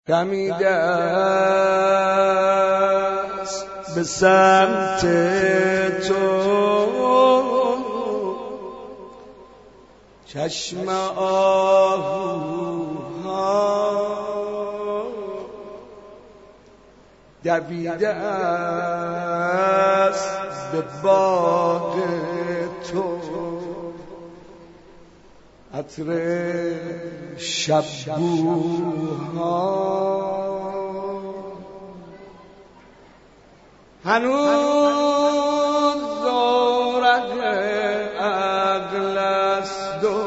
دمیده است به سمت تو چشم آهوها، دویده است به باغ تو عطر شبوها. هنوز زورق عقل است و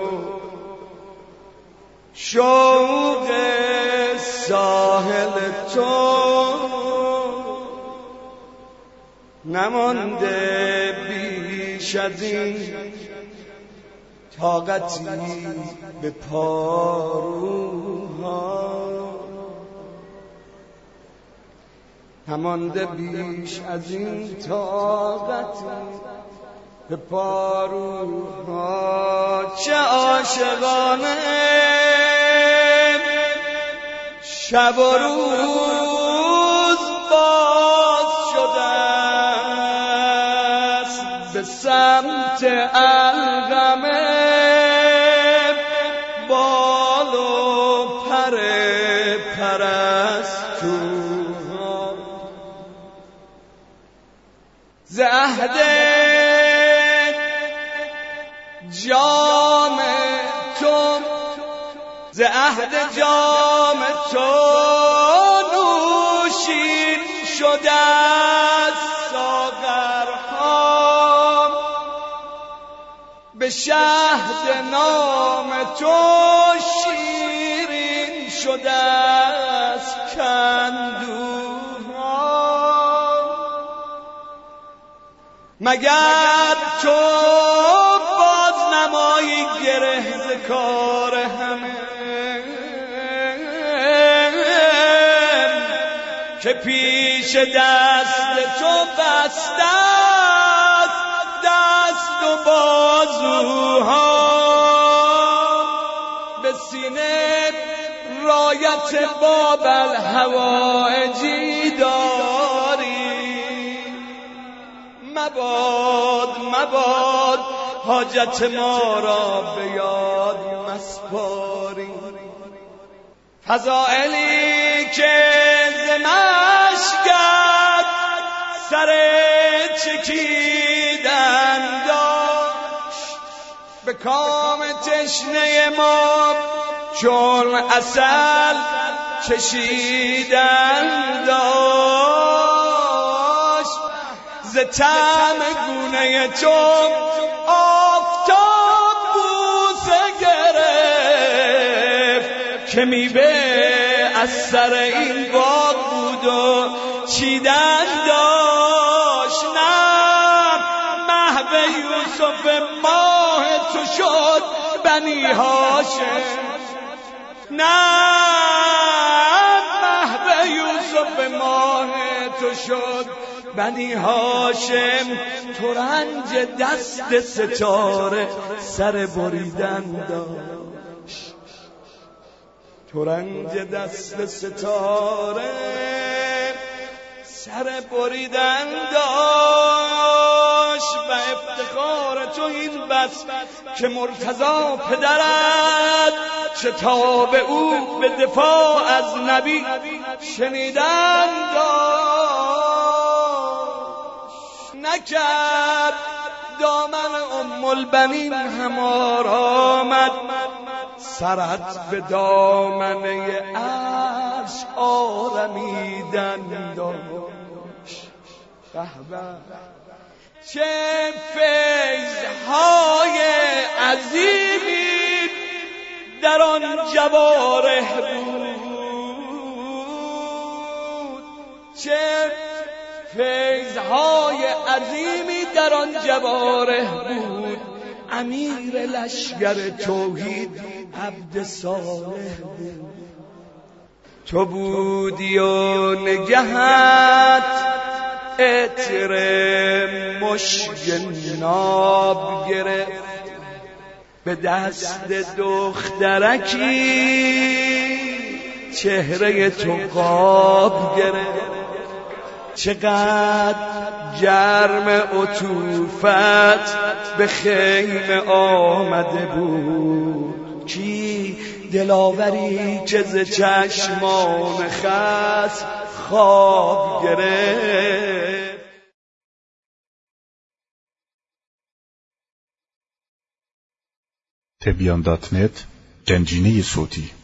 شوق ساحل تو، نمانده بیش از این طاقتی به پاروها، نمانده بیش از این طاقتی به پاروها. چه عاشقانه شب و روز باز شده است به سمت القمه، بال و پر پرستوها. ز عهد جام تو، ز عهد جام تو نوشین شده است ساغرها، به شهد نام تو شیرین شده است کندوها. مگر تو بازنمایی گره ز کار همه که پیش دست تو بسته است دست و بازوها. به سینه رایت باب الحوائجی داری، مباد حاجت ما را به یاد مسپاری. فضائلی که ز مشکت سر چکیدن داشت، به کام تشنه ما چون عسل چشیدن داشت. ز طعم گونه تو آفتاب بوسه گرفت که میوه از سر این باغ بود و چیدن داشت. نه محو یوسف ماه تو شد بنی هاشم، نه محو یوسف ماه تو شد بنی هاشم. ترنج دست ستاره سر بریدن داشت، ترنج دست ستاره سر بریدن داشت. و افتخار تو این بس که مرتضی پدرت شتاب او به دفاع از نبی شنیدن داشت. نکرد دامن ام البنین همار آمد، سرت به دامنه عرش آرمیدن داشت. چه فیض‌های عظیمی در آن جوارح بود، چه فیض‌های عظیمی در آن جوارح بود. امیر لشکر توحید عبد صالح بود. تو بودی و نگهت عطر مشک ناب گرفت، به دست دخترکی چهره تو قاب گرفت. چقدر گرم عطوفت به خیمه آمده بود، کی دلاوری که ز چشمان خس خواب گرفت. تبیان.net گنجینه صوتی